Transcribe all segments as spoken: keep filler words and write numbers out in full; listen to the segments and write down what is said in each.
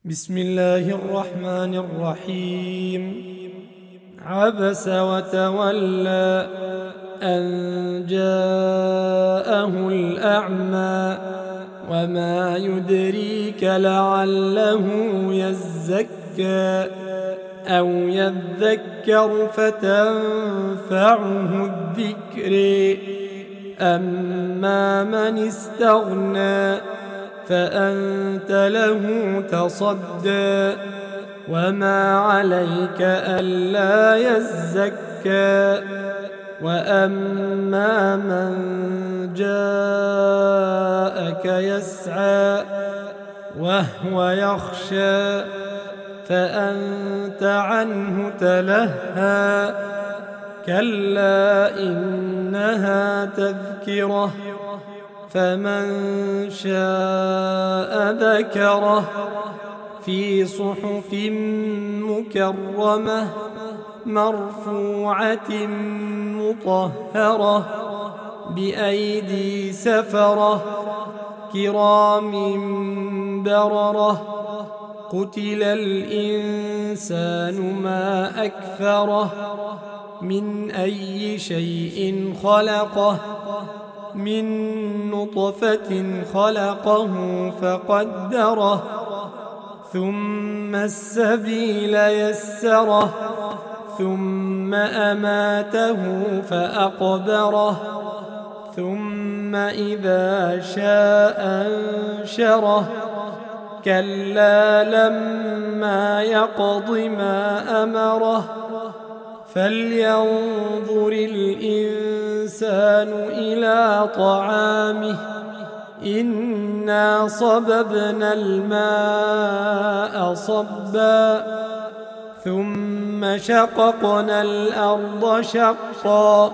بسم الله الرحمن الرحيم. عبس وتولى أن جاءه الأعمى وما يدريك لعله يزكى أو يذكر فتنفعه الذكر. أما من استغنى فأنت له تصدى وما عليك ألا يزكى. وأما من جاءك يسعى وهو يخشى فأنت عنه تلهى. كلا إنها تذكرة فمن شاء ذكره في صحف مكرمة مرفوعة مطهرة بأيدي سفرة كرام بررة. قتل الإنسان ما أكفره من أي شيء خلقه من نطفة خلقه فقدره ثم السبيل يسره ثم أماته فأقبره ثم إذا شاء أنشره. كلا لما يقض ما أمره فلينظر الإنسان إلى طعامه إنا صببنا الماء صبا ثم شققنا الأرض شقا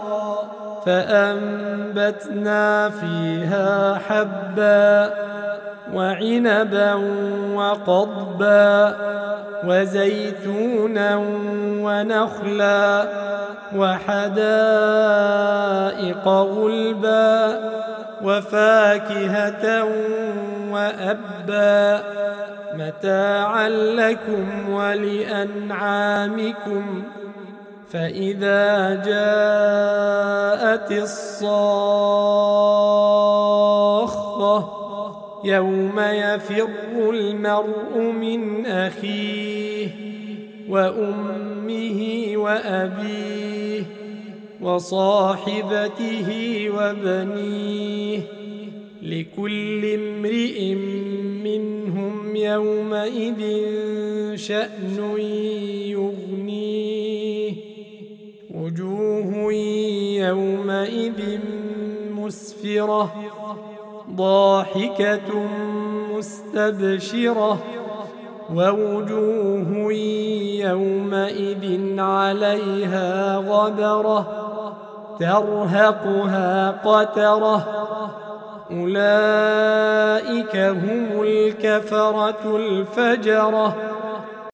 فأنبتنا فيها حبا وعنبا وقضبا وزيتونا ونخلا وحدائق غلبا وفاكهة وأبا متاعا لكم ولأنعامكم. فإذا جاءت الصاخة يوم يفر المرء من أخيه وأمه وأبيه وصاحبته وبنيه لكل امرئ منهم يومئذ شأن يغنيه. وجوه يومئذ مسفرة ضاحكة مستبشرة ووجوه يومئذ عليها غبرة ترهقها قترة. أولئك هم الكفرة الفجرة.